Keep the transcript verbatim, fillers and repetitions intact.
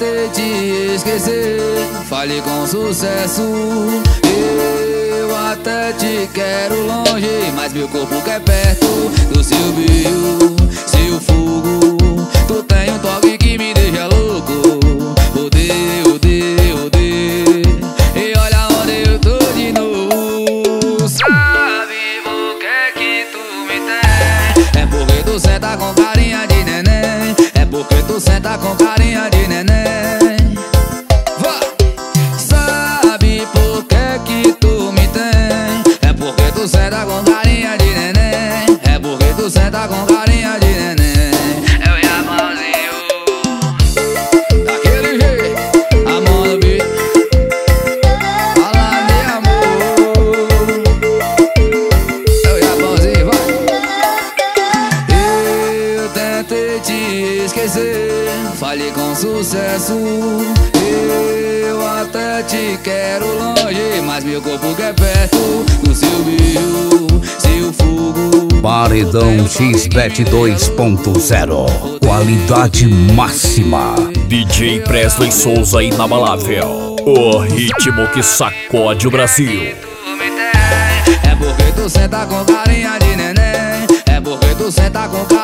tentei te esquecer, falei com sucesso. Eu até te quero longe, mas meu corpo quer perto do seu beijo, seu fogo. Tu tem um toque que me deixa louco. Odeio, odeio, odeio. E olha onde eu tô de novo. Sabe por que que tu me tem? É porque tu senta com carinha de neném. É porque tu senta com carinha de neném. Vá! Sabe por que que tu me tem? É porque tu senta com carinha de neném. É porque tu senta com carinha de neném. Eu e a mãozinho daquele jeito, a mão no bico. Fala de amor. Eu e a mãozinho, vai. Eu tentei te esquecer, falei com sucesso. Eu até te quero longe, mas meu corpo quer perto do seu beijo, seu fogo. Paredão X Bet dois ponto zero. Qualidade máxima. D J Presley Souza inabalável. O ritmo que sacode o Brasil. É porque tu senta com carinha de neném. É porque tu senta com carinha